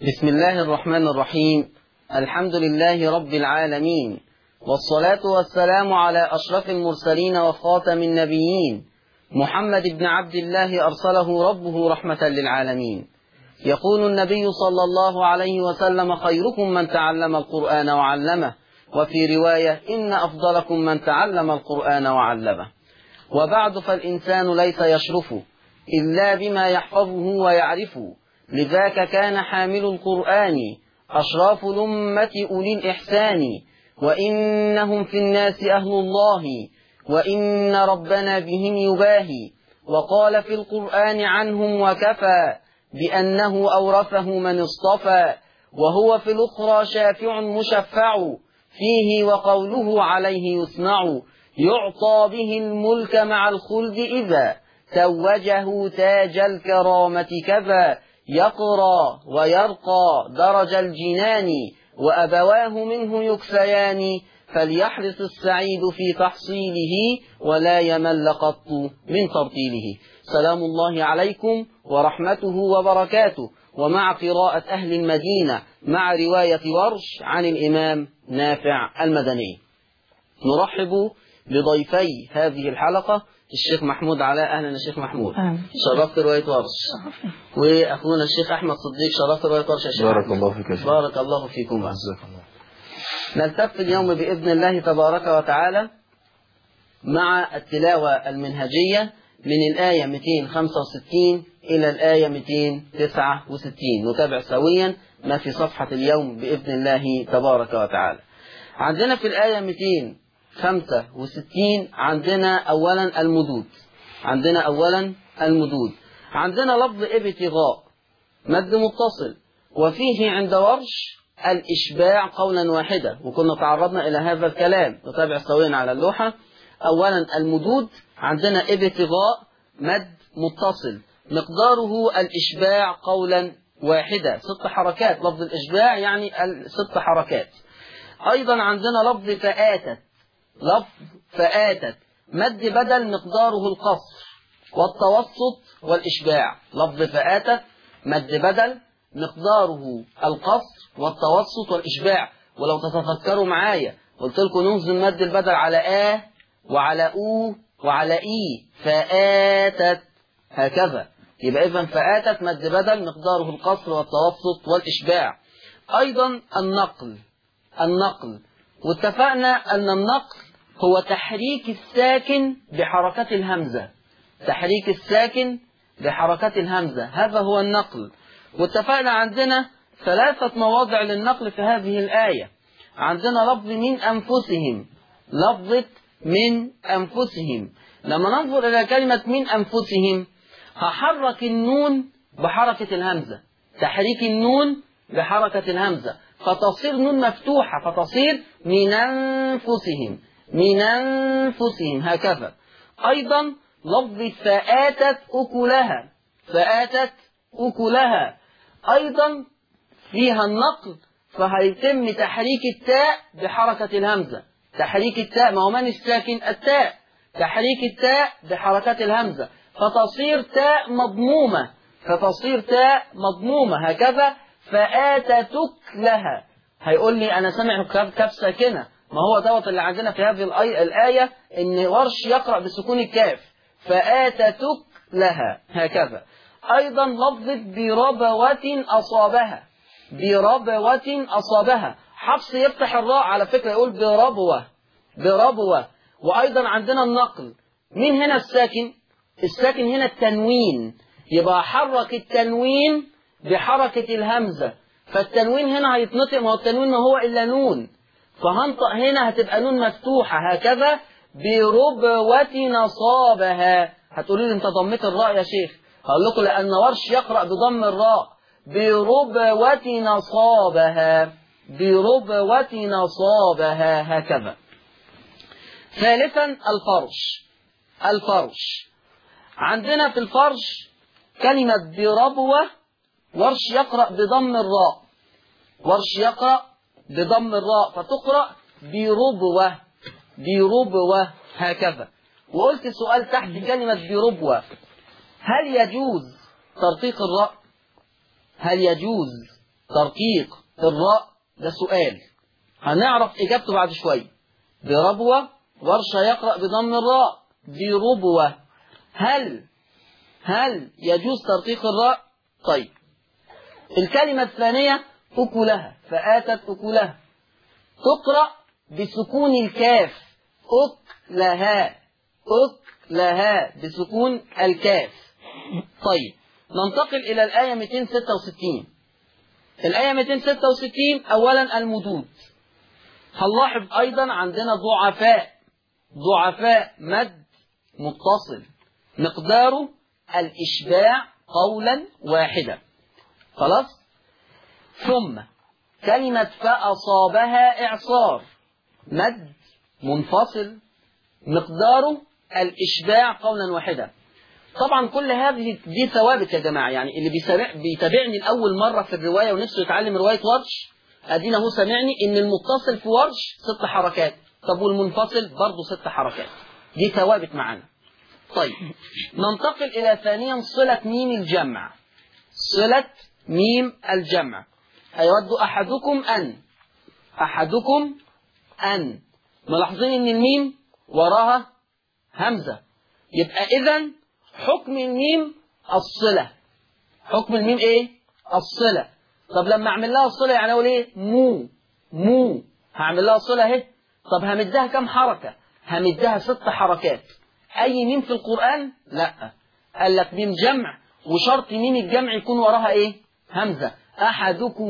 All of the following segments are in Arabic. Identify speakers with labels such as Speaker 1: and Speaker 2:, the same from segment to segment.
Speaker 1: بسم الله الرحمن الرحيم. الحمد لله رب العالمين، والصلاة والسلام على أشرف المرسلين وخاتم النبيين، محمد بن عبد الله أرسله ربه رحمة للعالمين. يقول النبي صلى الله عليه وسلم: خيركم من تعلم القرآن وعلمه، وفي رواية: إن أفضلكم من تعلم القرآن وعلمه. وبعد، فالإنسان ليس يشرف إلا بما يحفظه ويعرفه، لذاك كان حامل القرآن أشراف الأمة أولي الإحسان، وإنهم في الناس أهل الله، وإن ربنا بهم يباهي. وقال في القرآن عنهم: وكفى بأنه أورثه من اصطفى، وهو في الأخرى شافع مشفع، فيه وقوله عليه يسمع، يعطى به الملك مع الخلد إذا توجه تاج الكرامة كذا، يقرى ويرقى درج الجنان، وأبواه منه يكسيان، فليحرص السعيد في تحصيله، ولا يمل قط من ترتيله. سلام الله عليكم ورحمته وبركاته، ومع قراءة أهل المدينة مع رواية ورش عن الإمام نافع المدني. نرحب بضيفي هذه الحلقة الشيخ محمود علاء. أهلا الشيخ محمود، شرفت رواية ورش. وأخونا الشيخ أحمد صديق، شرفت رواية ورش يا شيخ.
Speaker 2: بارك الله فيك يا شيخ.
Speaker 1: بارك الله فيكم. نلتف اليوم بإذن الله تبارك وتعالى مع التلاوة المنهجية من الآية 265 إلى الآية 269. نتابع سويا ما في صفحة اليوم بإذن الله تبارك وتعالى. عندنا في الآية 265 عندنا أولا المدود. عندنا لفظ ابتغاء مد متصل، وفيه عند ورش الإشباع قولا واحدا، وكنا تعرضنا إلى هذا الكلام. نتابع سويا على اللوحة. أولا المدود عندنا ابتغاء مد متصل، مقداره الإشباع قولا واحدا، 6 حركات. لفظ الإشباع يعني 6 حركات. أيضا عندنا لفظ فآتت مد بدل، مقداره القصر والتوسط والإشباع. لفظ فآتت مد بدل، مقداره القصر والتوسط والإشباع. ولو تتفكروا معايا قلت لكم ننزل مد البدل على وعلى وعلى فآتت هكذا. يبقى إذن فآتت مد بدل، مقداره القصر والتوسط والإشباع. أيضا النقل، واتفقنا أن النقل هو تحريك الساكن بحركة الهمزة، هذا هو النقل. واتفقنا عندنا 3 مواضع للنقل في هذه الآية. عندنا لفظ من أنفسهم. لما ننظر إلى كلمة من أنفسهم، هحرك النون بحركة الهمزة، تحريك النون بحركة الهمزة، فتصير نون مفتوحة، فتصير من أنفسهم هكذا. أيضا لفظ فآتت أكلها، أيضا فيها النقل، فهيتم تحريك التاء بحركة الهمزة. تحريك التاء، ما هو من الساكن؟ التاء. تحريك التاء بحركة الهمزة، فتصير تاء مضمومة هكذا. فآتتك لها، هيقول لي أنا سامع كاف ساكنة. ما هو دوت اللي عندنا في هذه الآية، إن ورش يقرأ بسكون الكاف. فآتتك لها هكذا. أيضا لفظ بربوة أصابها، حفص يفتح الراء على فكرة، يقول بربوة. وأيضا عندنا النقل، من هنا الساكن هنا التنوين، يبقى حرك التنوين بحركة الهمزة، فالتنوين هنا هيتنطق، ما هو التنوين ما هو إلا نون، فهنطق هنا هتبقى نون مفتوحة هكذا. بربوة نصابها. هتقولوا لي انت ضميت الراء يا شيخ، هقول لكم لأن ورش يقرأ بضم الراء. بربوة نصابها هكذا. ثالثا الفرش. عندنا في الفرش كلمة بربوة، ورش يقرأ بضم الراء، فتقرأ بربوة هكذا. وقلت سؤال تحت كلمة بربوة: هل يجوز ترقيق الراء؟ ترقيق الراء ده سؤال هنعرف إجابته بعد شوية. بربوة، ورشة يقرأ بضم الراء بربوة. هل يجوز ترقيق الراء؟ طيب الكلمة الثانية أكلها، فآتت أكلها، تقرأ بسكون الكاف، أكلها، أكلها بسكون الكاف. طيب ننتقل إلى الآية 266. الآية 266 أولا المدود. هنلاحظ أيضا عندنا ضعفاء مد متصل مقداره الإشباع قولا واحدا. خلاص. ثم كلمة فأصابها إعصار مد منفصل مقداره الإشباع قولا واحدا. طبعا كل هذه دي ثوابت يا جماعة، يعني اللي بيتابعني الأول مرة في الرواية ونفسه يتعلم رواية ورش أدينا هو سامعني إن المتصل في ورش 6 حركات، طب والمنفصل برضه 6 حركات، دي ثوابت معانا. طيب ننتقل إلى ثانيا صلة ميم الجمع. صلة ميم الجمع. أيود أحدكم أن ملاحظين إن الميم وراها همزة، يبقى إذن حكم الميم الصلة. حكم الميم إيه؟ الصلة. طب لما أعمل لها الصلة يعني أقول إيه؟ مو هعمل لها الصلة أهي. طب همدها كم حركة؟ همدها 6 حركات. أي ميم في القرآن؟ لا، قال لك ميم جمع وشرط ميم الجمع يكون وراها إيه؟ همزة. أحدكم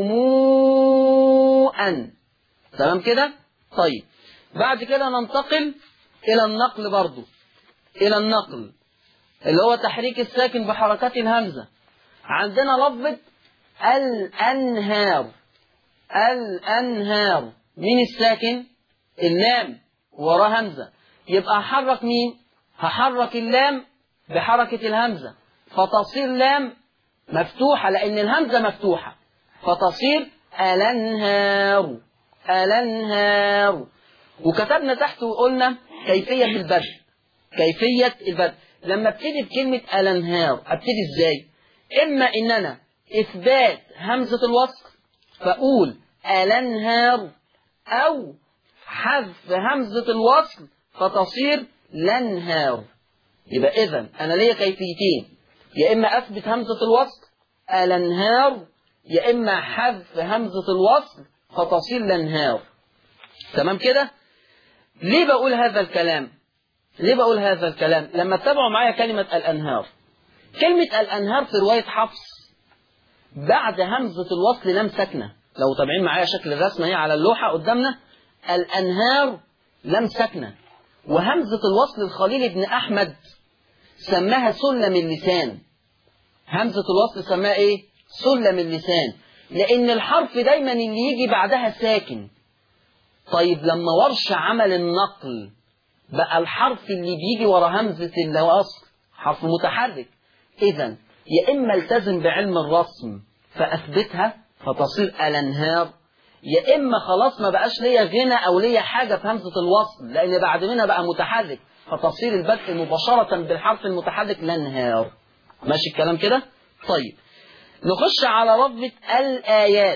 Speaker 1: أن. تمام كده؟ طيب بعد كده ننتقل إلى النقل برضو، إلى النقل اللي هو تحريك الساكن بحركات الهمزة. عندنا لفظة الأنهار. الأنهار مين الساكن؟ اللام وراه همزة، يبقى هحرك مين؟ هحرك اللام بحركة الهمزة فتصير لام مفتوحة لأن الهمزة مفتوحة فتصير الأنهار. الأنهار. وكتبنا تحت وقلنا كيفية البدء. كيفية البدء لما ابتدي بكلمة الأنهار ابتدي ازاي؟ إما إن أنا إثبات همزة الوصل فأقول الأنهار، أو حذف همزة الوصل فتصير لنهار. يبقى إذن أنا ليا كيفيتين، يا إما أثبت همزة الوصل الأنهار، يا إما حذف همزة الوصل فتصير لنهار. تمام كده؟ ليه بقول هذا الكلام؟ ليه بقول هذا الكلام؟ لما تتابعوا معايا كلمة الأنهار. كلمة الأنهار في رواية حفص بعد همزة الوصل لام ساكنة. لو تابعين معايا شكل الرسمة هي على اللوحة قدامنا، الأنهار لام ساكنة، وهمزة الوصل الخليل بن أحمد سماها سلم اللسان. همزة الوصل سماها إيه؟ سلم اللسان، لأن الحرف دايما اللي يجي بعدها ساكن. طيب لما ورش عمل النقل بقى الحرف اللي بيجي ورا همزة الوصل حرف متحرك. إذن يا إما التزم بعلم الرسم فأثبتها فتصير الأنهار، يا إما خلاص ما بقاش ليا غنى أو ليا حاجة في همزة الوصل لأن بعد منها بقى متحرك فتصير البدء مباشرة بالحرف المتحرك لنهار. ماشي الكلام كده؟ طيب نخش على لفظة الآيات.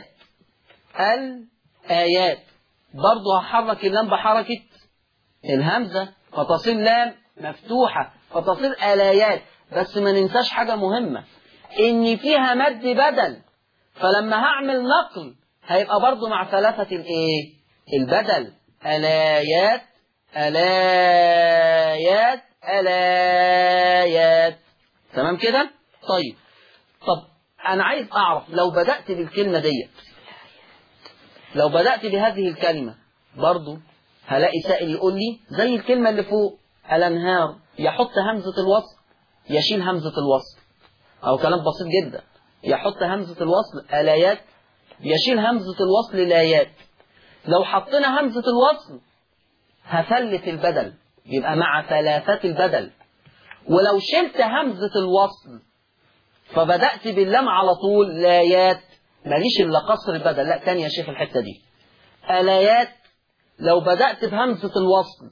Speaker 1: الآيات برضه هحرك اللام بحركة الهمزة فتصير لام مفتوحة فتصير الآيات. بس ما ننساش حاجة مهمة، إن فيها مد بدل، فلما هعمل نقل هيبقى برضه مع ثلاثة الإيه؟ البدل. الآيات الآيات الآيات. تمام كده؟ طيب أنا عايز أعرف لو بدأت بالكلمة ديت، لو بدأت بهذه الكلمة برضو هلاقي سائل يقول لي زي الكلمة اللي فوق الأنهار يحط همزة الوصل يشيل همزة الوصل، أو كلام بسيط جدا يحط همزة الوصل الآيات يشيل همزة الوصل الآيات. لو حطينا همزة الوصل هثلث البدل يبقى مع ثلاثات البدل، ولو شلت همزة الوصل فبدأت باللام على طول لايات ماليش إلا قصر البدل. لا تاني يا شيخ الحتة دي آلايات لو بدأت بهمزة الوصل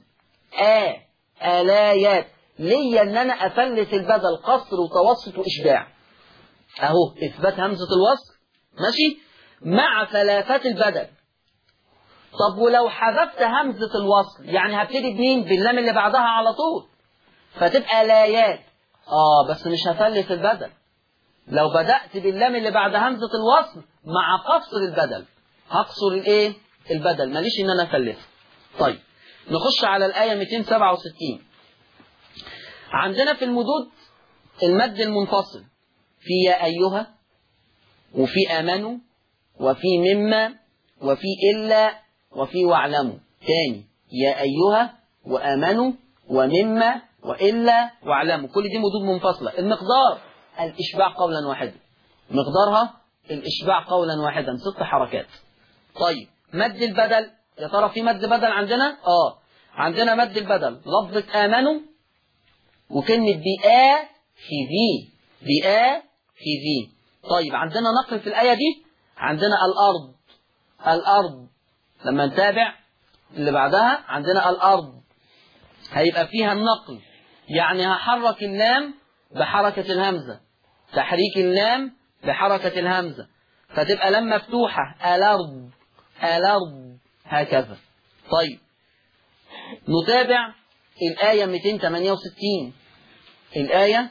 Speaker 1: آلايات ليا إن أنا أثلث البدل قصر وتوسط وإشباع. أهو إثبات همزة الوصل ماشي. مع ثلاثات البدل. طب ولو حذفت همزة الوصل، يعني هبتدي بمين؟ باللام اللي بعدها على طول، فتبقى لايات. بس مش هثلث البدل. لو بدأت باللام اللي بعد همزة الوصل مع قصر البدل، هقصر الايه؟ البدل، ماليش ان انا اثلثه. طيب نخش على الآية 267. عندنا في المدود المد المنفصل في يا أيها، وفي آمنوا، وفي مما، وفي إلا، وفي واعلموا. تاني، يا أيها وآمنوا ومما وإلا واعلموا، كل دي مدود منفصلة. المقدار الإشباع قولا واحدا، مقدارها الإشباع قولا واحدا 6 حركات. طيب مد البدل، يا ترى في مد بدل عندنا؟ عندنا مد البدل لفظة آمنوا وكلمة بآ في ذي، بآ في ذي. طيب عندنا نقل في الآية دي، عندنا الأرض، الأرض لما نتابع اللي بعدها عندنا الأرض هيبقى فيها النقل، يعني هحرك اللام بحركة الهمزة، تحريك اللام بحركة الهمزة، فتبقى لام مفتوحة الأرض، الأرض هكذا. طيب نتابع الآية 268. الآية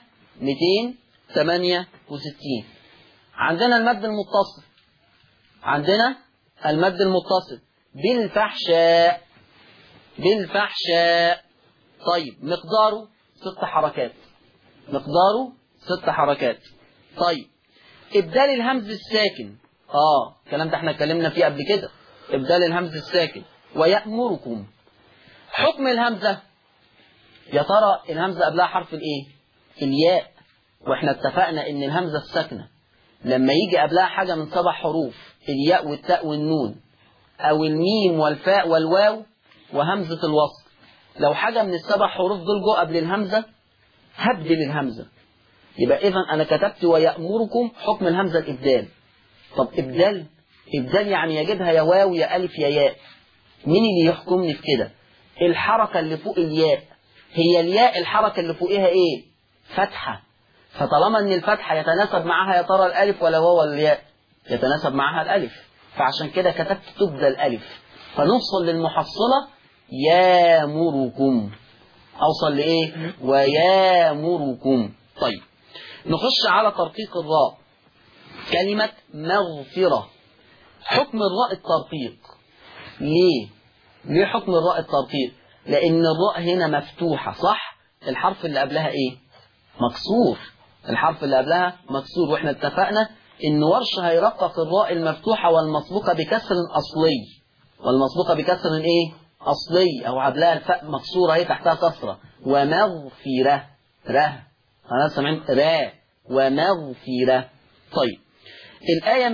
Speaker 1: 268 عندنا المد المتصل، عندنا المد المتصل بالفحشاء، بالفحشاء. طيب مقداره 6 حركات، مقداره 6 حركات. طيب إبدال الهمز الساكن، الكلام ده احنا اتكلمنا فيه قبل كده، إبدال الهمز الساكن. ويأمركم، حكم الهمزة، يا ترى الهمزة قبلها حرف الايه؟ الياء، واحنا اتفقنا ان الهمزة الساكنة لما يجي قبلها حاجة من 7 حروف، الياء والتاء والنون او الميم والفاء والواو وهمزة الوصل، لو حاجة من ال7 حروف دول جو قبل الهمزة هبدل الهمزة. يبقى اذا انا كتبت ويأمركم حكم الهمزة الابدال. طب ابدال، ابدال يعني يجدها يا واو يا الف يا ياء. مين اللي يحكمني في كده؟ الحركة اللي فوق الياء، هي الياء الحركة اللي فوقها ايه؟ فتحة. فطالما ان الفتحة يتناسب معها يا ترى الالف ولا واو ولا الياء؟ يتناسب معها الالف، فعشان كده كتبت تبدل الالف، فنوصل للمحصلة يامركم، اوصل لايه؟ ويامركم. طيب نخش على ترقيق الراء. كلمة مغفرة، حكم الراء الترقيق. ليه؟ ليه حكم الراء الترقيق؟ لأن الراء هنا مفتوحة، صح؟ الحرف اللي قبلها إيه؟ مكسور، الحرف اللي قبلها مكسور، وإحنا اتفقنا إن ورش هيرقق الراء المفتوحة والمسبوقة بكسر أصلي، والمسبوقة بكسر إيه؟ أصلي، أو قبلها الفاء مكسورة هي تحتها كسرة. ومغفرة، ره، أنا سامعين را، ومغفرة. طيب الآية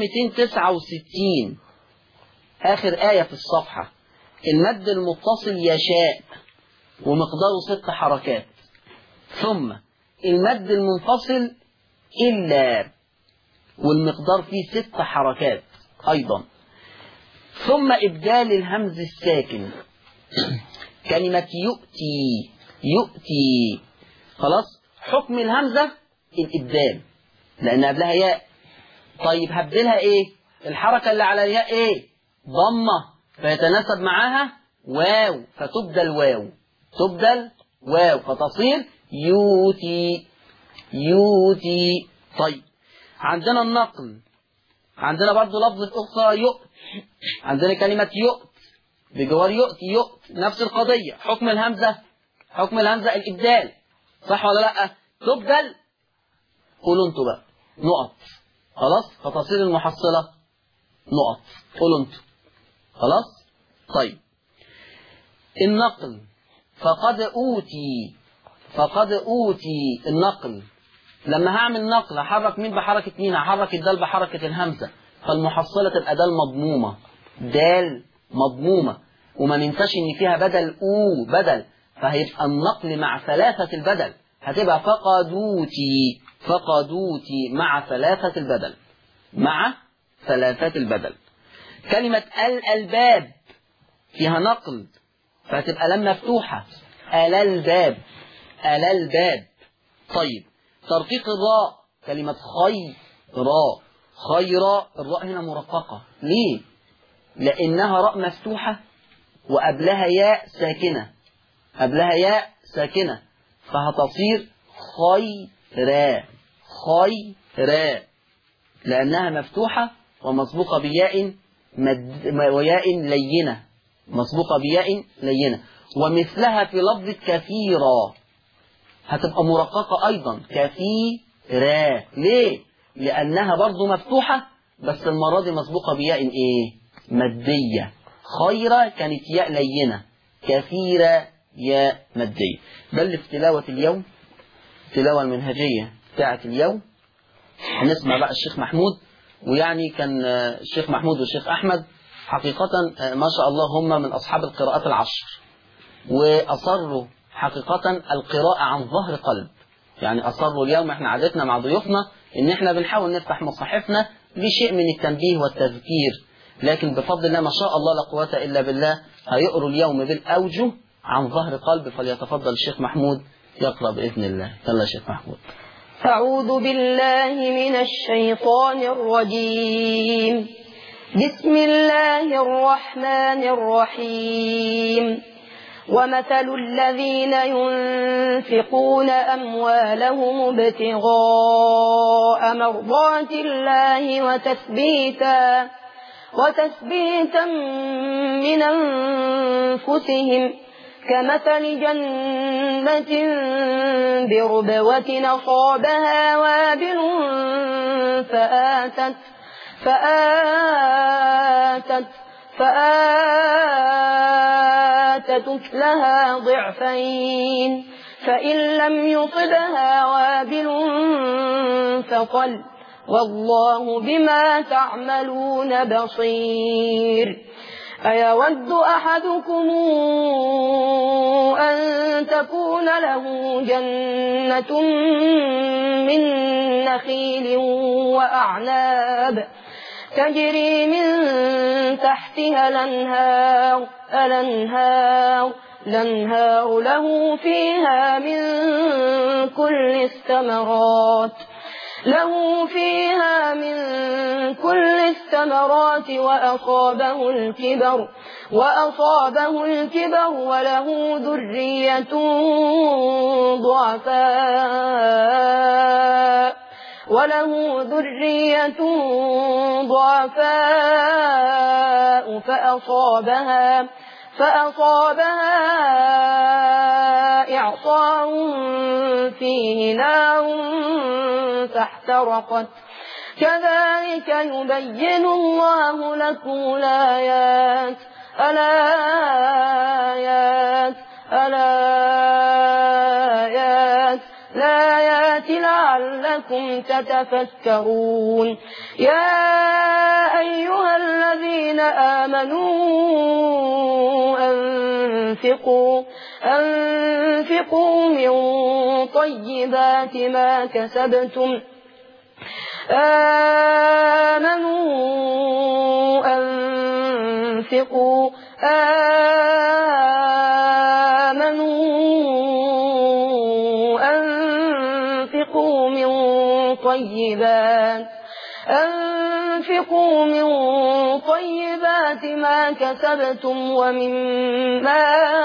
Speaker 1: 269 آخر آية في الصفحة، المد المتصل يشاء ومقداره 6 حركات. ثم المد المنفصل إلا والمقدار فيه 6 حركات أيضا. ثم إبدال الهمز الساكن، كلمة يؤتي، يؤتي، خلاص حكم الهمزة الإبدال لأن قبلها ياء. طيب هبدلها إيه؟ الحركة اللي على الياء إيه؟ ضمة، فيتناسب معاها واو، فتبدل واو، تبدل واو، فتصير يوتي، يوتي. طيب عندنا النقل، عندنا برضو لفظة أخرى يؤت، عندنا كلمة يؤت بجوار يؤتي، يؤت نفس القضية. حكم الهمزة، حكم الهمزة الإبدال، صح ولا لأ؟ تبدل، قولوا انتوا بقى نقط، خلاص، فتصير المحصلة نقط، قولوا انتوا، خلاص. طيب النقل، فقد أوتي، فقد أوتي النقل، لما هعمل نقل هحرك مين بحركة مين؟ هحرك الدال بحركة الهمزة، فالمحصلة تبقى دال مضمومة، دال مضمومة، وما ننساش ان فيها بدل او بدل، فهيبقى النقل مع 3 البدل، هتبقى فقدوتي، فقدوتي مع 3 البدل، مع 3 البدل. كلمة الألباب فيها نقل، فهتبقى لام مفتوحة، الألباب، الألباب. طيب ترقيق الراء، كلمة خير، راء، خيرا الراء هنا مرققة. ليه؟ لأنها راء مفتوحة وقبلها ياء ساكنة، قبلها ياء ساكنة، فهتصير خيرا، خيرا، لأنها مفتوحة ومسبوقة بياء وياء لينة، مسبوقة بياء لينة. ومثلها في لفظ كثيرا هتبقى مرققة أيضا، كثيرا. ليه؟ لأنها برضو مفتوحة بس المرة دي مسبوقة بياء إيه؟ مادية. خيرا كانت ياء لينة، كثيرا ياء مادية. بل في تلاوة اليوم، التلاوة المنهجية بتاعة اليوم، هنسمع بقى الشيخ محمود. ويعني كان الشيخ محمود والشيخ أحمد حقيقة ما شاء الله هم من أصحاب القراءات العشر، وأصروا حقيقة القراءة عن ظهر قلب. يعني أصروا اليوم، احنا عادتنا مع ضيوفنا ان احنا بنحاول نفتح مصاحفنا بشيء من التنبيه والتذكير، لكن بفضل الله ما شاء الله لا قوة إلا بالله هيقروا اليوم بالأوجه عن ظهر قلب. فليتفضل الشيخ محمود يقرأ بإذن الله. يلا الشيخ محمود.
Speaker 2: أعوذ بالله من الشيطان الرجيم. بسم الله الرحمن الرحيم. ومثل الذين ينفقون أموالهم ابتغاء مرضات الله وتثبيتا من أنفسهم كمثل جنة بربوة أصابها وابل فآتت لها ضعفين، فإن لم يصبها وابل فطل، والله بما تعملون بصير. أيود أحدكم أن تكون له جنة من نخيل وأعناب تجري من تحتها الأنهار له فيها من كل الثمرات وأصابه الكبر وله ذرية ضعفاء فأصابها إعصار فيه نار فاحترقت. كذلك يبين الله لكم الآيات لعلكم تتفكرون. يا أيها الذين آمنوا أنفقوا من طيبات ما كسبتم أنفقوا من طيبات ما كسبتم ومما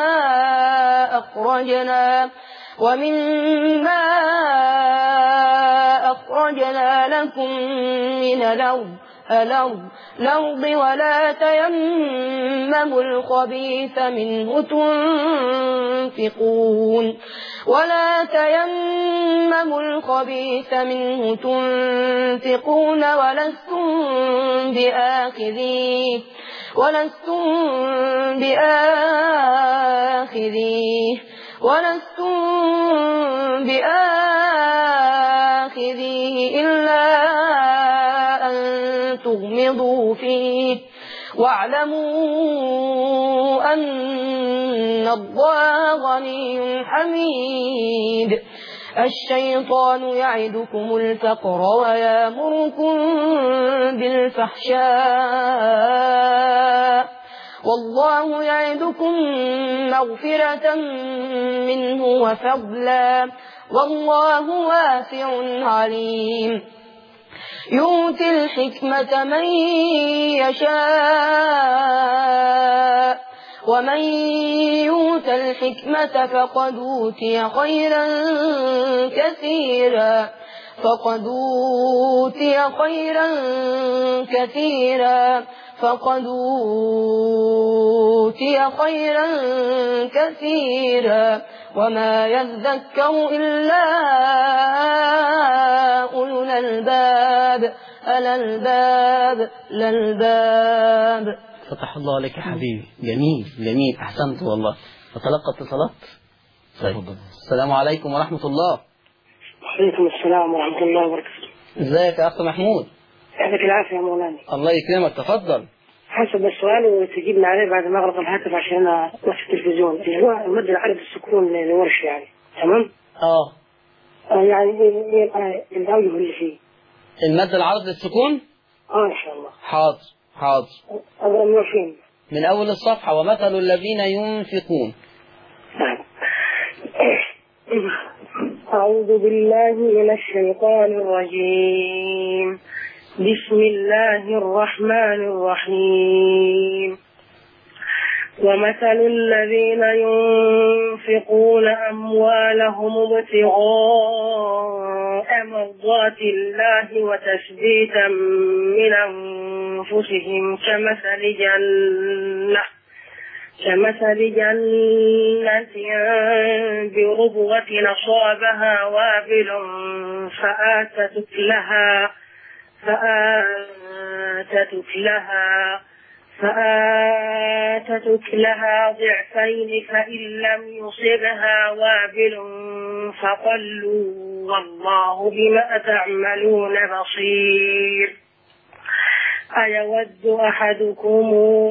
Speaker 2: أخرجنا لكم من الأرض ولا تيمموا الخبيث منه تنفقون ولستم بآخذيه إلا أن تغمضوا فيه، واعلموا أن الله غني حميد. الشيطان يعدكم الفقر ويأمركم بالفحشاء، والله يعدكم مغفرة منه وفضلا، والله واسع عليم. يؤتي الحكمة من يشاء ومن يؤت الحكمة فقد أوتي خيرا كثيرا وما يذكر إلا أولو الألباب الألباب.
Speaker 1: فتح الله عليك يا حبيبي. جميل أحسنت والله. وتلقى اتصالات. طيب. السلام عليكم ورحمة الله.
Speaker 3: وعليكم السلام ورحمة الله وبركاته.
Speaker 1: ازيك يا أخ محمود؟
Speaker 3: يعطيك العافية يا مولانا.
Speaker 1: الله يكرمك، تفضل.
Speaker 3: حسب السؤال وتجيبنا عليه بعد ما أغلق الهاتف عشان أنا وقت التلفزيون اللي هو المد العربي السكون لورش يعني. تمام؟ يعني الأوجه اللي فيه
Speaker 1: المد العرض للسكون؟
Speaker 3: إن شاء الله.
Speaker 1: حاضر.
Speaker 3: أقرأ من فين؟
Speaker 1: من أول الصفحة. ومثل الذين ينفقون.
Speaker 3: أعوذ بالله من الشيطان الرجيم. بسم الله الرحمن الرحيم. ومثل الذين ينفقون أموالهم ابتغاء مرضات الله وتثبيتا من أنفسهم كمثل جنة بربوة أصابها وابل فآتت أكلها ضعفين فإن لم يصبها وابل فطلوا والله بما تعملون بصير. أيود أحدكم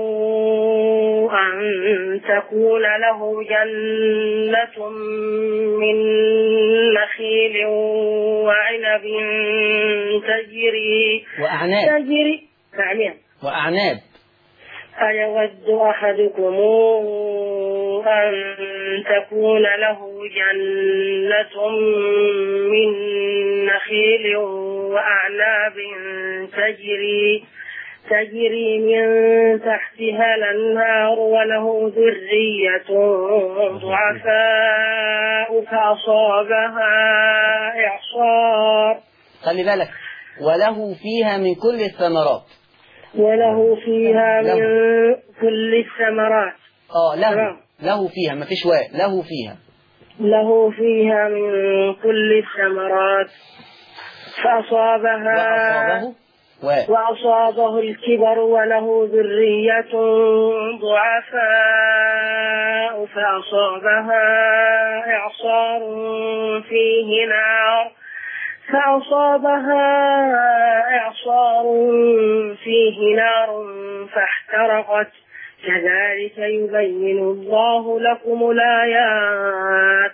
Speaker 3: أن تكون له جنة من نخيل وعنب تجري
Speaker 1: وأعناب.
Speaker 3: أيود أحدكم أن تكون له جنة من نخيل وأعناب تجري من تحتها الأنهار وله ذرية ضعفاء فأصابها إعصار.
Speaker 1: خلي بالك. وله فيها من كل الثمرات. له فيها ما فيش واء. له فيها
Speaker 3: من كل الثمرات وأصابه الكبر وله ذرية ضعفاء فأصابها إعصار فيه نار فاحترقت. كذلك يبين الله لكم الآيات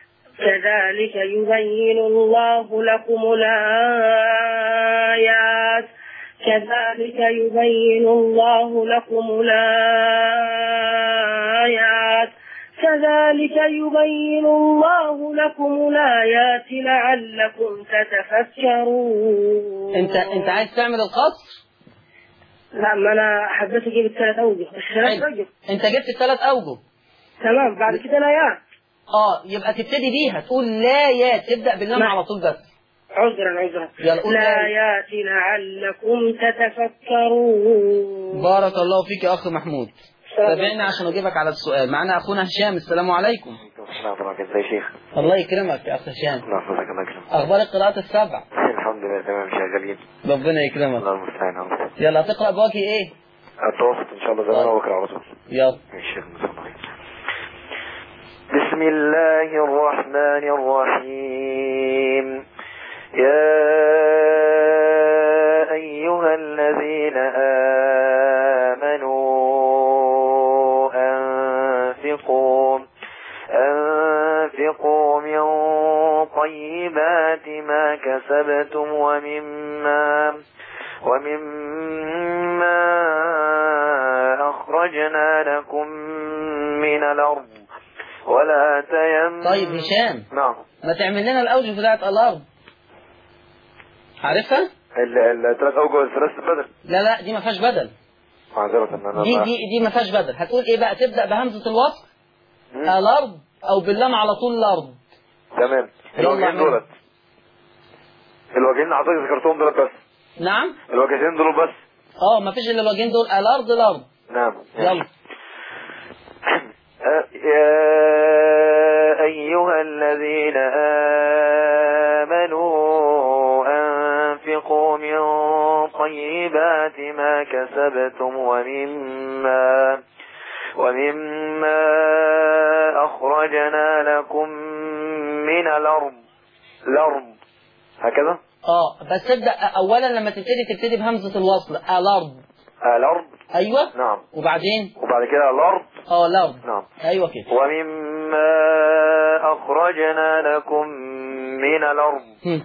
Speaker 3: لعلكم تتفكرون.
Speaker 1: انت عايز تعمل القصر؟
Speaker 3: لا، ما انا حبيت اجيب الثلاث اوجه.
Speaker 1: انت جبت الثلاث اوجه
Speaker 3: تمام. بعد كده لايات.
Speaker 1: يبقى تبتدي بيها تقول لايات، تبدأ باللام على طول بس.
Speaker 3: عذرا. لايات لعلكم تتفكرون.
Speaker 1: بارك الله فيك يا أخ محمود. تابعنا عشان أجيبك على السؤال. معنا أخونا هشام. السلام عليكم.
Speaker 4: ازي شيخ؟
Speaker 1: الله يكرمك يا أخ هشام.
Speaker 4: الله يكرمك.
Speaker 1: أخبار القراءات السبع؟
Speaker 4: الحمد لله تمام، شغالين.
Speaker 1: ربنا يكرمك.
Speaker 4: الله المستعان.
Speaker 1: يلا تقرأ بواقي إيه؟
Speaker 4: التوسط إن شاء الله زي ما بكرة على طول.
Speaker 1: يلا.
Speaker 4: بسم الله الرحمن الرحيم. يا أيها الذين آمنوا أنفقوا من طيبات ما كسبتم ومما أخرجنا لكم من الأرض ولا تيمموا.
Speaker 1: طيب هشام.
Speaker 4: نعم.
Speaker 1: ما تعمل لنا الأوجه بتاعت الأرض. عارفها؟
Speaker 5: الثلاث اوجه ثلاث بدل.
Speaker 1: لا دي ما فيهاش بدل.
Speaker 5: معذرة
Speaker 1: دي ما فيهاش بدل. هتقول ايه بقى؟ تبدا بهمزه الوصل الارض او باللام على طول الارض.
Speaker 5: تمام. الوجهين دولت الوجهين حضرتك ذكرتهم دولت بس.
Speaker 1: نعم
Speaker 5: الوجهين دول بس.
Speaker 1: ما فيش الا الوجهين دول الارض.
Speaker 5: نعم.
Speaker 1: يلا.
Speaker 4: يا أيها الذين آمنوا أنفقوا من طيبات ما كسبتم ومما أخرجنا لكم من الأرض هكذا.
Speaker 1: بس تبدأ أولا لما تبتدي بهمزة الوصل الأرض. أيوة.
Speaker 5: نعم.
Speaker 4: وبعد كده الأرض.
Speaker 1: الأرض.
Speaker 4: نعم.
Speaker 1: أيوة كده.
Speaker 4: ومما أخرجنا لكم من الأرض.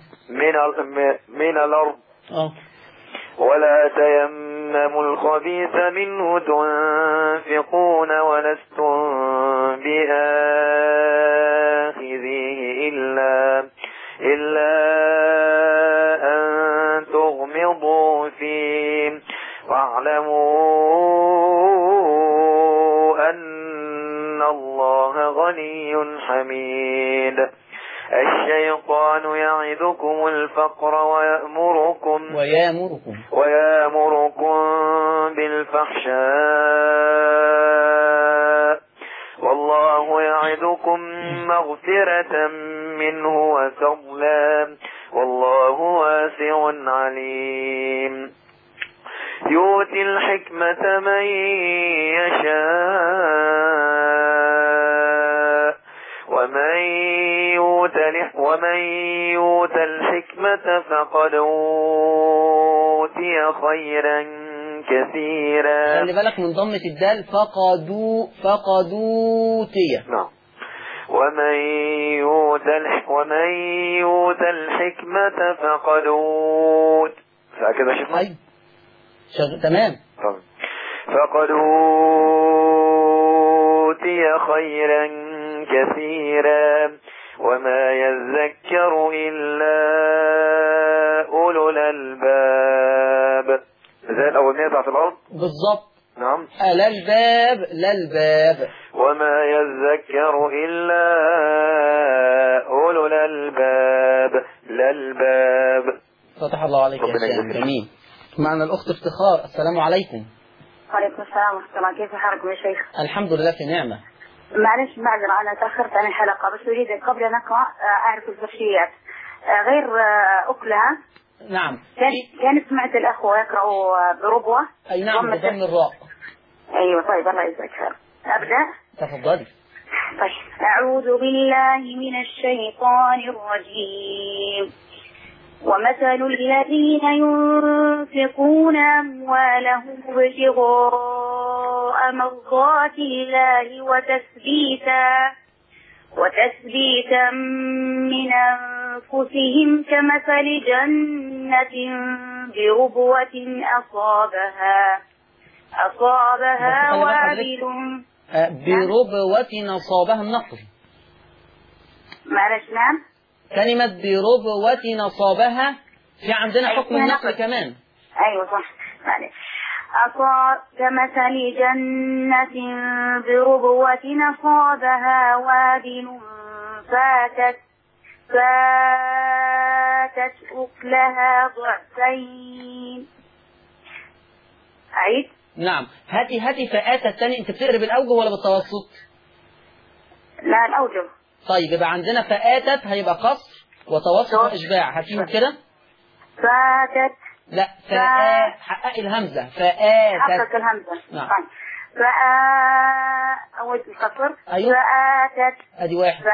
Speaker 4: من الأرض. ولا تيمموا الخبيث منه تنفقون ولستم بآخذيه إلا أن تغمضوا فيه واعلموا أن الله غني حميد. الشيطان يعدكم الفقر ويأمركم بالفحشاء والله يعدكم مغفرة منه وفضلا والله واسع عليم. يؤتي الحكمة من يشاء ومن يؤت الحكمة فقد أوتي خيرا كثيرا.
Speaker 1: خلي بالك من ضمة الدال فقدوتي.
Speaker 4: نعم. ومن يؤت الحكمة فقد أوت فكذا شفنا.
Speaker 1: تمام.
Speaker 4: فقد أوتي خيرا كثيرا وما يذكر إلا أولو الألباب. زي الأولانية بتاعت الأرض بالضبط. نعم.
Speaker 1: الألباب.
Speaker 4: وما يذكر إلا أولو الألباب.
Speaker 1: فتح الله عليك يا شيخ. جميل. معنا الأخت افتخار. السلام عليكم.
Speaker 6: وعليكم السلام ورحمة الله. كيف حالكم يا شيخ؟
Speaker 1: الحمد لله في نعمة.
Speaker 6: معلش معذرة أنا تأخرت عن الحلقة بس أريد قبل أن أقرأ أعرف الفرشيات غير أكلها.
Speaker 1: نعم.
Speaker 6: كان سمعت الأخوة يقرأوا بربوة.
Speaker 1: أي نعم بضم الراء.
Speaker 6: أيوة طيب الله يجزاك خير. أبدأ؟
Speaker 1: تفضلي.
Speaker 6: طيب أعوذ بالله من الشيطان الرجيم. ومثل الذين ينفقون أموالهم ابتغاء مرضات الله وتثبيتا من أنفسهم كمثل جنة بربوة أصابها وابل.
Speaker 1: بربوة أصابها النقل.
Speaker 6: معلش نعم.
Speaker 1: كلمة بربوة نصابها في عندنا حكم النقل كمان.
Speaker 6: أيوة صح. كمثل جنة بربوة نصابها وابل فاتت أكلها ضعفين. عيد.
Speaker 1: نعم. هاتي فآتت الثاني. أنت بتقرب الأوجه ولا بالتوسط؟
Speaker 6: لا الأوجه.
Speaker 1: طيب يبقى عندنا فآتت هيبقى قصر وتوسط وإشباع. هاتيهم كده.
Speaker 6: فاتت.
Speaker 1: لا حقق الهمزة. فآتت.
Speaker 6: حقق الهمزة.
Speaker 1: نعم.
Speaker 6: أول القصر.
Speaker 1: أيوة.
Speaker 6: فآتت.
Speaker 1: أدي واحد.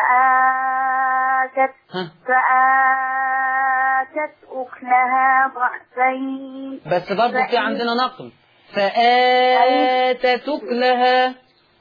Speaker 6: فآتت أكلها ضعفين.
Speaker 1: بس برضه في عندنا نقل. فآتت أكلها.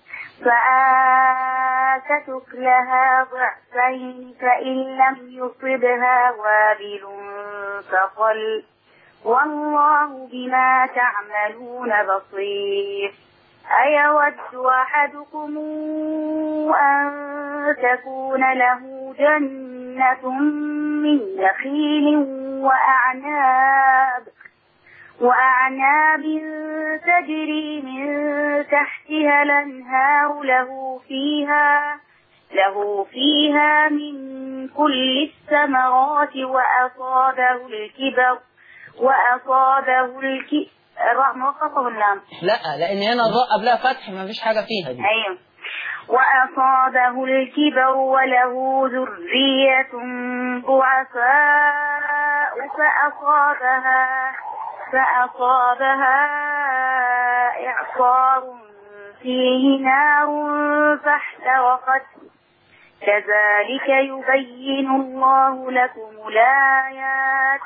Speaker 6: فآتت أكلها ضعفين فإن لم يصبها وابل فطل والله بما تعملون بصير. أيود أحدكم أن تكون له جنة من نخيل وأعناب تجري من تحتها الأنهار له فيها من كل الثمرات وأصابه الكبر موقفه اللام.
Speaker 1: لا، لأن هنا الراء قبلها فتح ما فيش حاجة فيها دي.
Speaker 6: أيوه. وأصابه الكبر وله ذرية ضعفاء فأصابها إعصار فيه نار فاحترقت. كذلك يبين الله لكم الآيات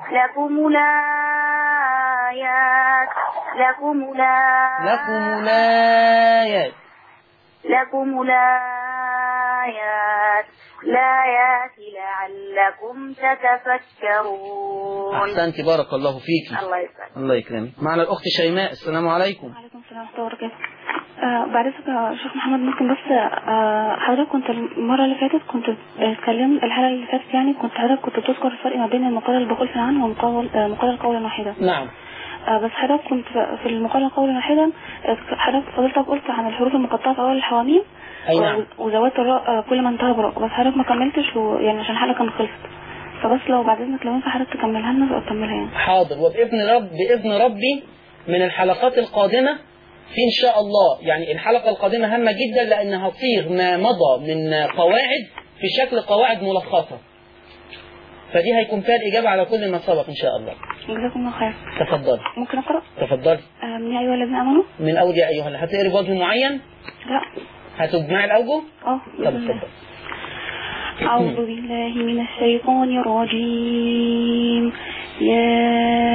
Speaker 6: لعلكم تتفكرون.
Speaker 1: أحسنت، بارك الله فيك. الله يكرمك. معنا الأخت شيماء. السلام عليكم.
Speaker 7: وعليكم السلام ورحمة الله وبركاته. بعد إذنك يا شيخ محمد، ممكن بس حضرتك كنت المرة اللي فاتت كنت اتكلمت الحلقة اللي فاتت، يعني حضرتك كنت بتذكر الفرق ما بين المقالة البخل عنه ومقالة القول واحدا.
Speaker 1: نعم.
Speaker 7: بس حضرتك كنت في المقالة القول واحدا، حضرتك قلت عن الحروف المقطعة في أول الحواميم.
Speaker 1: نعم.
Speaker 7: وزوات الراء كل ما انتهى براء، بس حضرتك ما كملتش يعني عشان الحلقة كانت خلصت. فبس لو بعد إذنك لو ينفع حضرتك تكملها لنا فأكملها يعني.
Speaker 1: حاضر، بإذن ربي من الحلقات القادمة في إن شاء الله. يعني الحلقة القادمة هامة جدا لأنها تصيغ ما مضى من قواعد في شكل قواعد ملخصة، فدي هيكون فيها الإجابة على كل ما سبق إن شاء الله.
Speaker 7: جزاكم الله خير.
Speaker 1: تفضل.
Speaker 7: ممكن أقرأ؟
Speaker 1: تفضل.
Speaker 7: من يا أيها الذين آمنوا.
Speaker 1: من أول يا أيها. هتقري بوجه معين؟
Speaker 7: لا.
Speaker 1: هتجمع الأوجه؟ طب تفضل.
Speaker 7: أعوذ بالله من الشيطان الرجيم. يا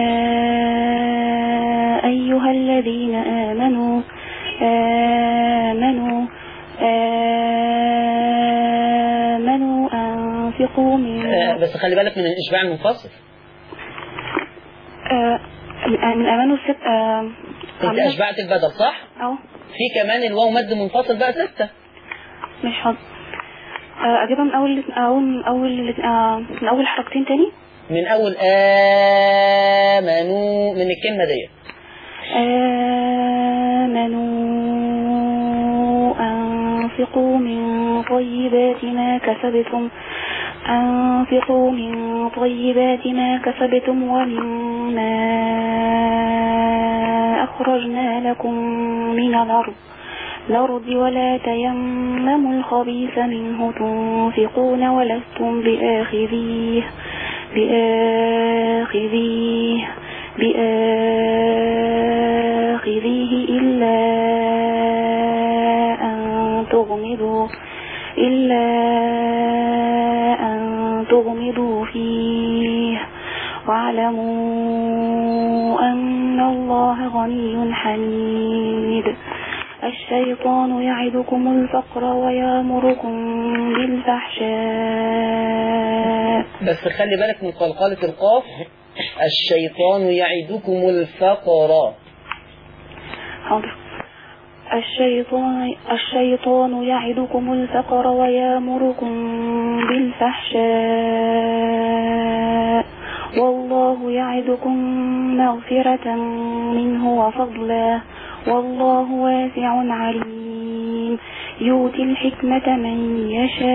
Speaker 7: أيها الذين آمنوا أنفقوا من
Speaker 1: بس خلي بالك من الإشباع المنفصل.
Speaker 7: من آمنوا ست.
Speaker 1: انت أشبعت البدل صح؟ في كمان الواو مد منفصل بقى 6.
Speaker 7: مش حاضر. أجيبها من أول حركتين تاني.
Speaker 1: من أول آمنوا من الكلمة دي.
Speaker 7: آمنوا أنفقوا من طيبات ما كسبتم ومما أخرجنا لكم من الأرض ولا تيمموا الخبيث منه تنفقون ولستم بآخذيه إلا أن تغمضوا فيه واعلموا أن الله غني حميد. الشيطان يعدكم الفقر ويأمركم بالفحشاء.
Speaker 1: بس خلي بالك من قلقلة القاف. الشيطان يعدكم الفقر.
Speaker 7: حاضر. الشيطان يعدكم الفقر ويأمركم بالفحشاء والله يعدكم مغفرة منه وفضلا والله واسع عليم. يؤتي الحكمة من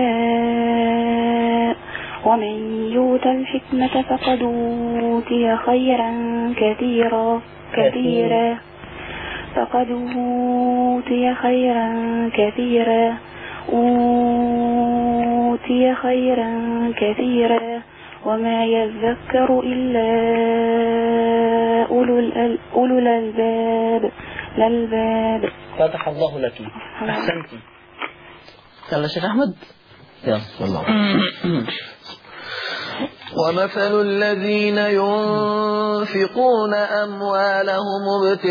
Speaker 7: يشاء ومن يؤت الحكمة فقد أوتي خيرا كثيرا وما يذكر إلا أولو الألباب.
Speaker 1: فتح الله لك. أحسنتي. يلا شيخ أحمد. يلا والله.
Speaker 8: ومثل الذين ينفقون أموالهم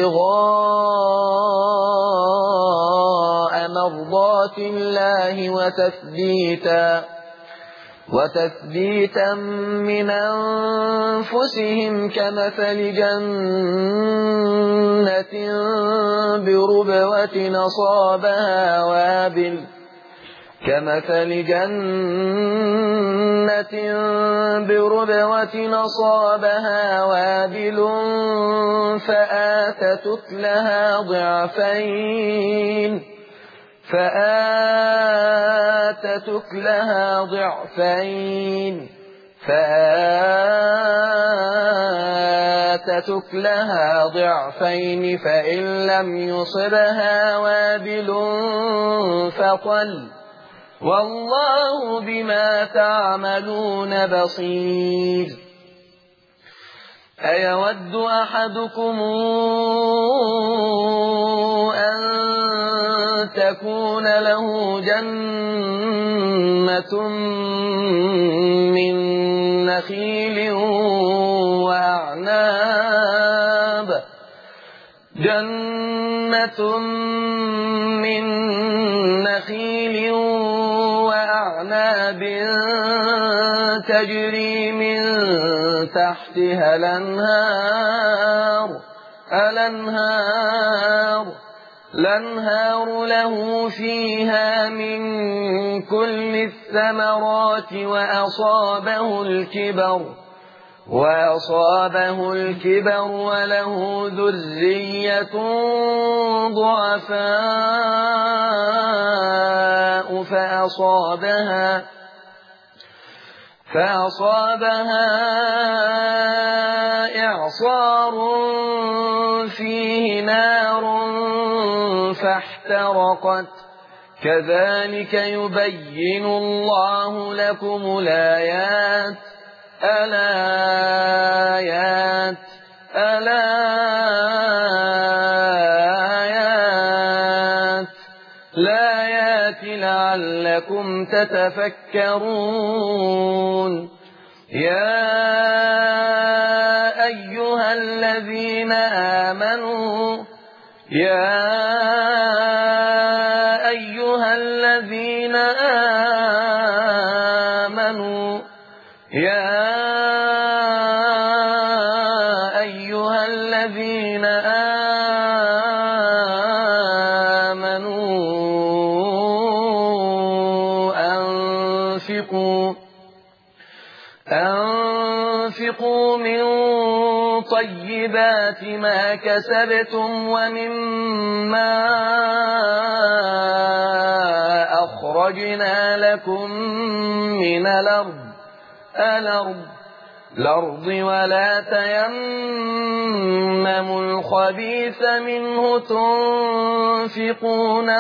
Speaker 8: ابتغاء مرضات الله وتثبيتا من أنفسهم كمثل جنة بربوة كمثل جنة بربوة أصابها وابل فآتت أكلها ضعفين فإن لم يصبها وابل فطل والله بما تعملون بصير أيود أحدكم أن تكون له جنة من نخيل وأعناب تجري من تحتها الأنهار له فيها من كل الثمرات وأصابه الكبر وله ذرية ضعفاء فأصابها إعصار فيه نار فاحترقت كذلك يبين الله لكم الآيات لعلكم تتفكرون يا أيها الذين أنفقوا من طيبات ما كسبتم ومما أخرجنا لكم من الأرض ولا تيمموا الخبيث منه تنفقون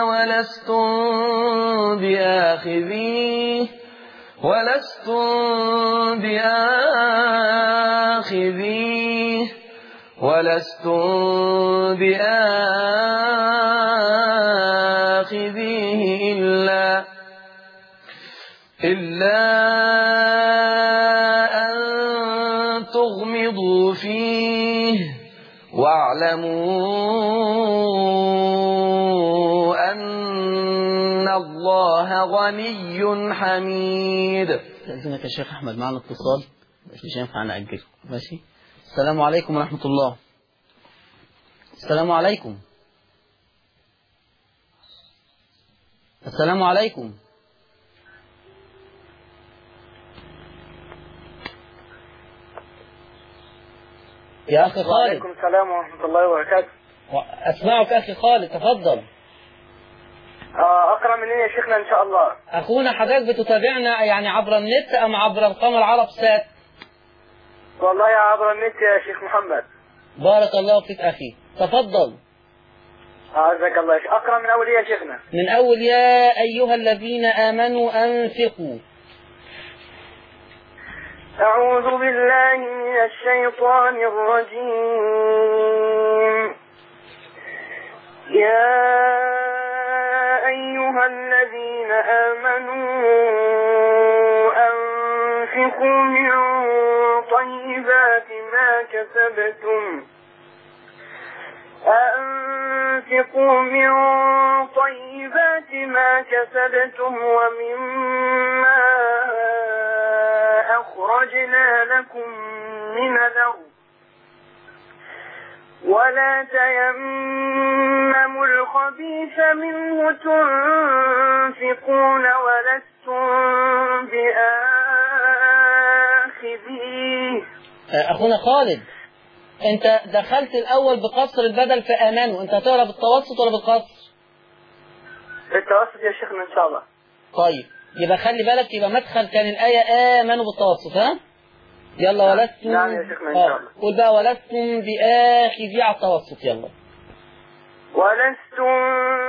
Speaker 8: ولستم بآخذيه إلا أن تغمضوا فيه واعلموا أن الله غني حميد.
Speaker 1: استأذنك يا شيخ أحمد معنا اتصال مش هينفع نأجله. ماشي. السلام عليكم ورحمة الله. السلام عليكم. السلام عليكم. يا أخي خالد.
Speaker 3: وعليكم السلام ورحمة الله وبركاته.
Speaker 1: أسمعك أخي خالد، تفضل.
Speaker 3: أقرأ منين يا شيخنا إن شاء الله؟
Speaker 1: أخونا حضرتك بتتابعنا يعني عبر النت أم عبر القمر عرب سات؟
Speaker 3: والله عبر النت يا شيخ محمد.
Speaker 1: بارك الله فيك أخي، تفضل.
Speaker 3: عزك الله. أقرأ من أول يا شيخنا.
Speaker 1: من أول يا أيها الذين آمنوا أنفقوا.
Speaker 3: أعوذ بالله من الشيطان الرجيم. يا أيها الذين آمنوا أنفقوا من طيبات ما كسبتم ومما أخرجنا لكم من الأرض ولا تيمموا الخبيث
Speaker 9: الخبيث منه تنفقون ولستم بآخذيه.
Speaker 1: أخونا خالد، أنت دخلت الأول بقصر البدل في آمنوا، أنت هتقرأ بالتوسط ولا بالقصر؟
Speaker 9: بالتوسط يا شيخنا إن شاء الله.
Speaker 1: طيب يبقى خلي بالك، يبقى مدخل كان الآية آمنوا بالتوسط. ها يلا ولستم.
Speaker 9: نعم يا شيخنا إن شاء الله.
Speaker 1: قول بقى ولستم بآخذي على التوسط. يلا
Speaker 9: ولستم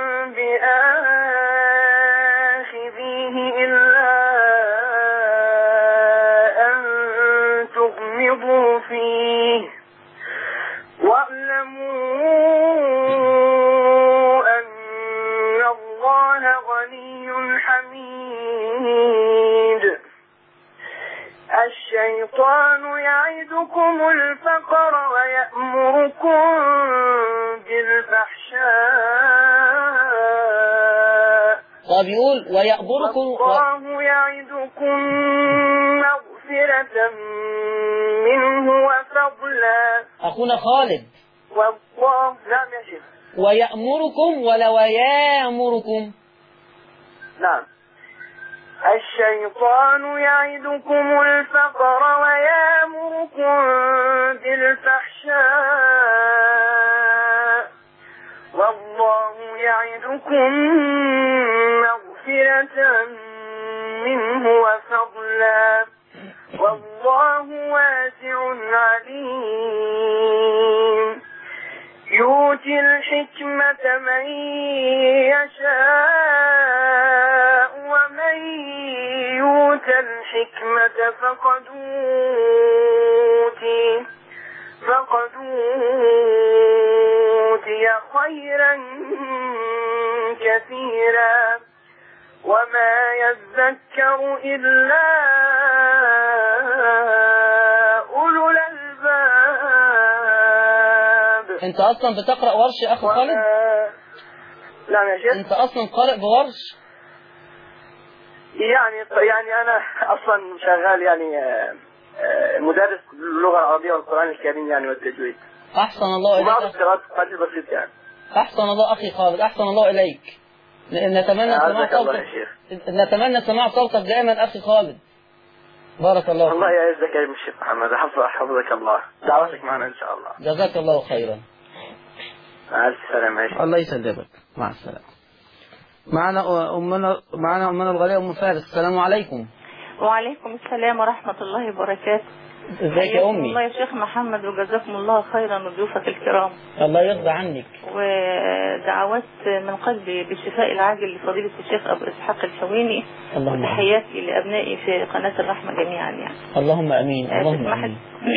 Speaker 9: بآخذيه إلا أن تغمضوا فيه واعلموا أن الله غني حميد. الشيطان يعدكم الفقر ويأمركم بالفحشاء.
Speaker 1: طب يقول ويأمركم
Speaker 9: والله يعدكم مغفرة منه وفضلا.
Speaker 1: أخونا خالد،
Speaker 9: والله نعم يا شيخ.
Speaker 1: ويأمركم ولا ويامركم؟
Speaker 9: نعم. الشيطان يعدكم الفقر ويامركم بالفحشاء والله يعدكم مغفرة منه وفضلا والله واسع عليم. يؤتي الحكمة من يشاء ومن يؤت الحكمة فقد أوتي خيرا كثيرا وما يذكر إلا أولو الألباب.
Speaker 1: أنت أصلا بتقرأ ورش يا أخي خالد؟
Speaker 9: نعم يا شيخ.
Speaker 1: أنت أصلا قارئ بورش؟
Speaker 9: يعني أنا أصلا شغال مدرس اللغة العربية والقرآن الكريم والتجويد.
Speaker 1: أحسن الله إليك.
Speaker 9: وبعض القراءات قليل بسيط
Speaker 1: أحسن الله أخي خالد، أحسن الله إليك. نتمنى سماع صوتك دائما أخي خالد. بارك الله فيك.
Speaker 9: الله يعزك يا الشيخ محمد، حفظك الله، دعوتك معنا إن شاء الله.
Speaker 1: جزاك الله خيرا.
Speaker 9: مع السلامة يا شيخ.
Speaker 1: الله يسلمك. مع السلامة. معنا أمنا الغالية أم فارس. السلام عليكم.
Speaker 10: وعليكم السلام ورحمة الله وبركاته.
Speaker 1: ازيك يا أمي؟
Speaker 10: الله يا شيخ محمد وجزاكم الله خيرا وضيوفك الكرام.
Speaker 1: الله يرضى عنك.
Speaker 10: ودعوات من قلبي بالشفاء العاجل لفضيلة الشيخ أبو إسحاق الحويني. وتحياتي لأبنائي في قناة الرحمة جميعا
Speaker 1: اللهم أمين. اللهم أمين.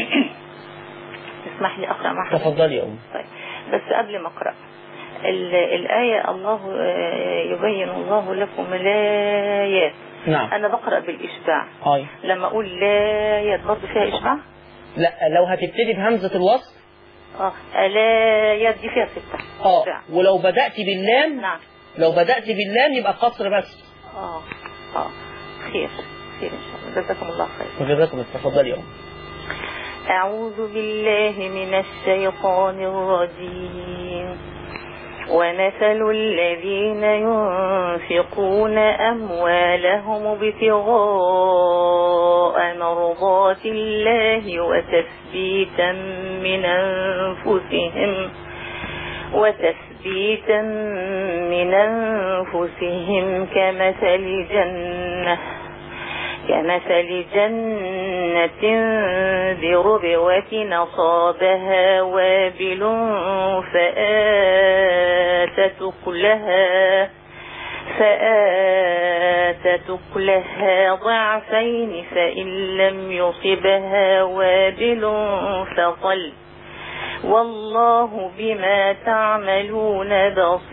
Speaker 10: اسمح لي أقرأ معك.
Speaker 1: تفضلي يا أمي.
Speaker 10: طيب بس قبل ما أقرأ الآية الله يبين الله لكم الآيات.
Speaker 1: نعم.
Speaker 10: أنا بقرأ بالإشباع. لما أقول لايات برضه فيها إشباع؟
Speaker 1: لا، لو هتبتدي بهمزة الوصل
Speaker 10: لايات دي فيها ستة.
Speaker 1: ولو بدأت باللام.
Speaker 10: نعم.
Speaker 1: لو بدأت باللام يبقى قصر بس.
Speaker 10: خير إن شاء الله. جزاكم الله خير.
Speaker 1: وجزاكم. تفضلي يا أم.
Speaker 10: أعوذ بالله من الشيطان الرجيم. ومثل الذين ينفقون أموالهم ابتغاء مرضات الله وتثبيتا من أنفسهم كمثل جنة بربوة أصابها وابل فآتت أكلها ضعفين فإن لم يصبها وابل فطل والله بما تعملون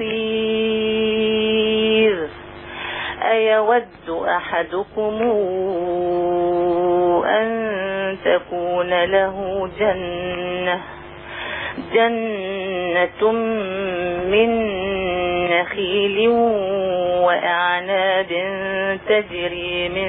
Speaker 10: بصير. أيود أحدكم أن تكون له جنة من نخيل وأعناب تجري من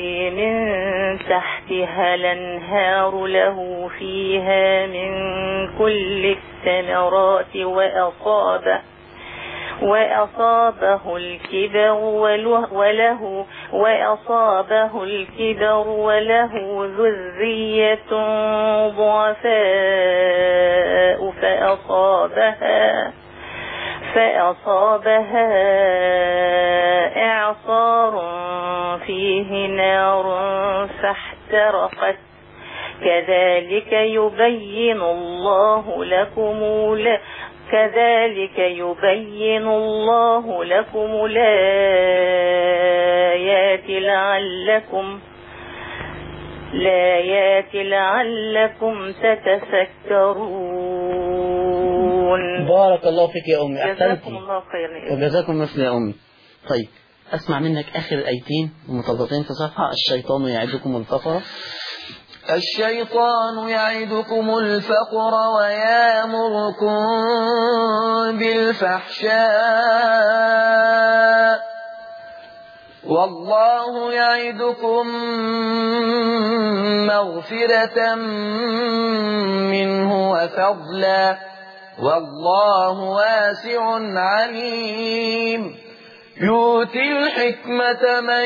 Speaker 10: تحتها الأنهار له فيها من كل الثمرات وأصابه الكبر وله ذرية ضعفاء فأصابها إعصار فيه نار فاحترقت كذلك يبين الله لكم الآيات لعلكم تتفكرون.
Speaker 1: بارك الله فيك يا أمي، أحسنتي.
Speaker 10: جزاكم الله خيرا
Speaker 1: وجزاكم مثل يا أمي. طيب أسمع منك آخر الآيتين المتضادين في صفحة. الشيطان يعدكم الفقر.
Speaker 8: الشيطان يعدكم الفقر ويأمركم بالفحشاء والله يعدكم مغفرة منه وفضلا والله واسع عليم يؤتي الحكمة من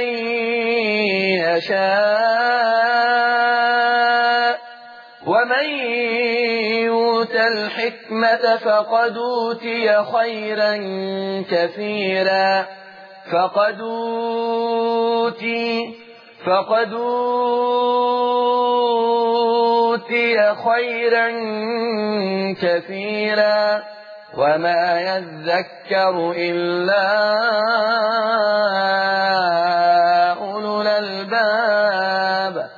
Speaker 8: يشاء ومن يؤت الحكمة فقد أوتي خيرا كثيرا فقد أوتي خيرا كثيرا وما يذكر إلا أولو الألباب.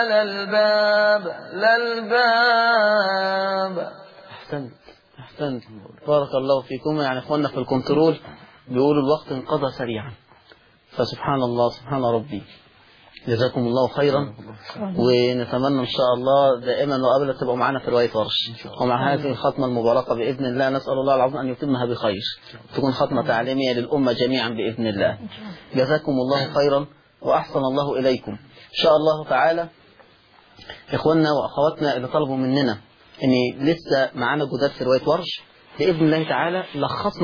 Speaker 1: أحسنت بارك الله فيكم. يعني اخواننا في الكنترول بيقولوا الوقت انقضى سريعا، فسبحان الله سبحان ربي. جزاكم الله خيرا، ونتمنى ان شاء الله دائما وابدا تبقوا معنا في رواية ورش. ومع هذه الختمة المباركة باذن الله نسال الله العظيم ان يتمها بخير، تكون ختمة تعليمية للامة جميعا باذن الله. جزاكم الله خيرا واحسن الله اليكم. ان شاء الله تعالى اخواننا واخواتنا اللي طلبوا مننا ان لسه معانا جداد في رواية ورش، باذن الله تعالى لخصنا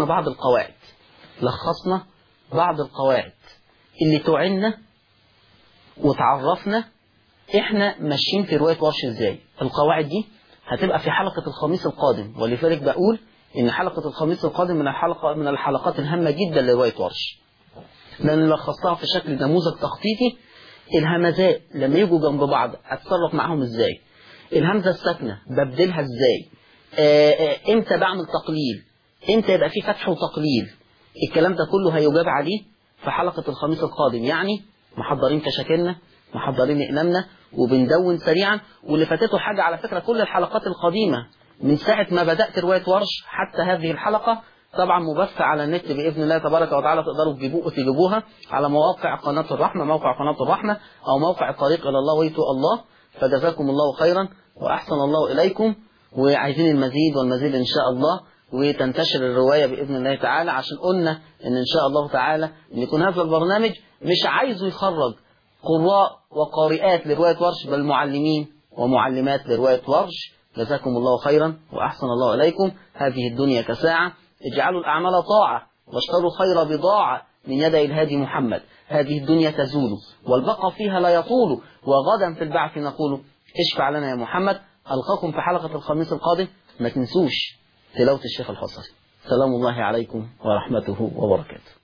Speaker 1: بعض القواعد اللي تعنا وتعرفنا احنا ماشيين في رواية ورش ازاي. القواعد دي هتبقى في حلقة الخميس القادم، ولذلك بقول ان حلقة الخميس القادم من الحلقات الهامة جدا لرواية ورش، لان لخصتها في شكل نموذج تخطيطي. الهمزات لما يجوا جنب بعض اتصرف معاهم ازاي، الهمزة الساكنة ببدلها ازاي، امتى بعمل تقليل، امتى يبقى في فتح وتقليل. الكلام ده كله هيجاب عليه في حلقة الخميس القادم. يعني محضرين كشاكلنا، محضرين اقلامنا، وبندون سريعا. واللي فاتته حاجة على فكرة، كل الحلقات القديمة من ساعة ما بدأت رواية ورش حتى هذه الحلقة طبعا مبث على النت بإذن الله تبارك وتعالى، تقدروا تجيبوها على مواقع قناة الرحمة، موقع قناة الرحمة أو موقع الطريق إلى الله ويتو الله. فجزاكم الله خيرا وأحسن الله إليكم، وعايزين المزيد والمزيد إن شاء الله، وتنتشر الرواية بإذن الله تعالى، عشان قلنا إن شاء الله تعالى إن يكون هذا البرنامج مش عايزه يخرج قراء وقارئات لرواية ورش، بل معلمين ومعلمات لرواية ورش. جزاكم الله خيرا وأحسن الله إليكم. هذه الدنيا كساعة، اجعلوا الأعمال طاعة واشتروا خير بضاعة من يدي الهادي محمد. هذه الدنيا تزول والبقى فيها لا يطول، وغدا في البعث نقول اشفع لنا يا محمد. ألقاكم في حلقة الخميس القادم. ما تنسوش تلاوة الشيخ الحصري. سلام الله عليكم ورحمته وبركاته.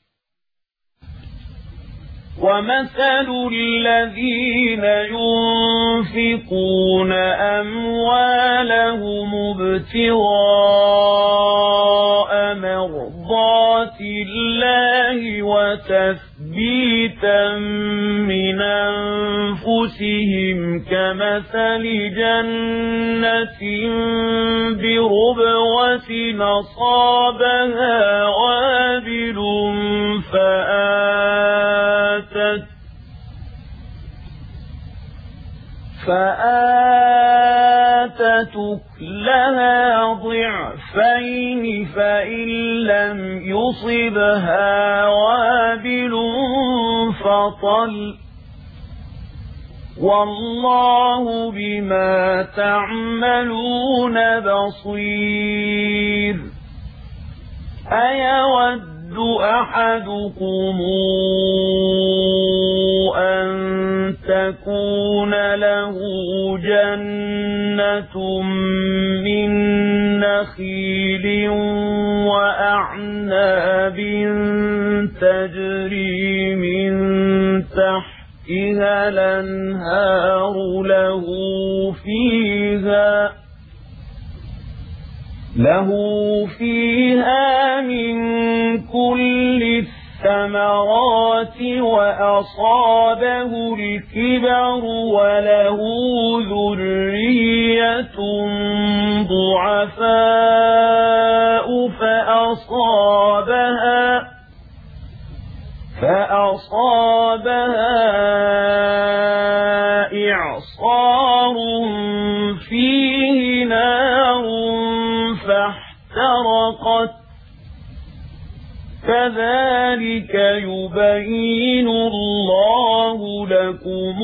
Speaker 11: ومثل الذين ينفقون أموالهم ابتغاء مرضات الله وتثبيتا من أنفسهم كمثل جنة بربوة أصابها وابل فآتت أكلها ضعفين فإن لم يصبها وابل فطل والله بما تعملون بصير أيود أحدكم أن تكون له جنة من نخيل وأعناب تجري من تحتها الأنهار له فيها من كل الثمرات وأصابه الكبر وله ذرية ضعفاء فأصابها إعصار فيه نار فاحترقت كذلك يبين الله لكم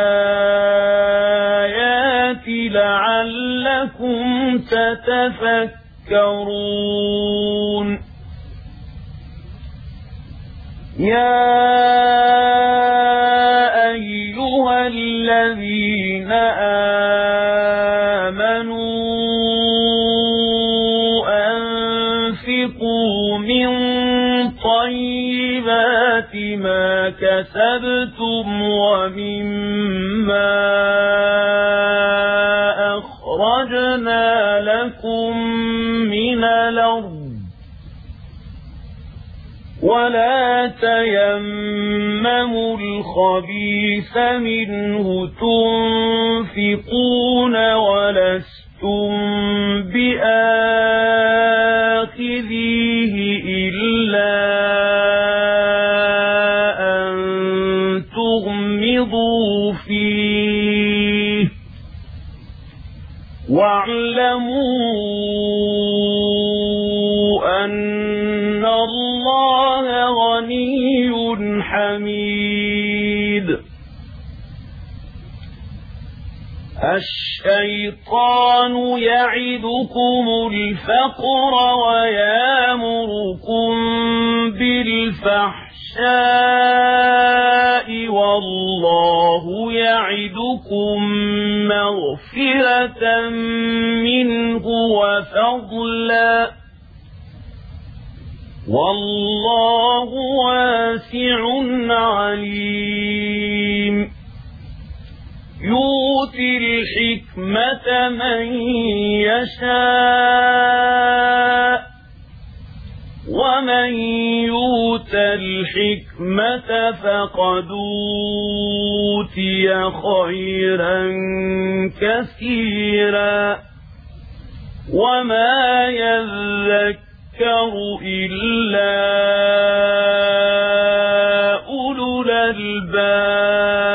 Speaker 11: الآيات لعلكم تتفكرون يا أيها الذين آمنوا أنفقوا من طيبات ما كسبتم ومما أخرجنا لكم من الأرض ولا تيمموا الخبيث منه تنفقون ولستم بآخذيه إلا أن تغمضوا فيه واعلموا أن الله غني حميد الشيطان يعدكم الفقر ويأمركم بالفحشاء والله يعدكم مغفرة منه وفضلا والله واسع عليم يؤتي الحكمة من يشاء ومن يؤت الحكمة فقد أوتي خيرا كثيرا وما يذكر إلا أولو الألباب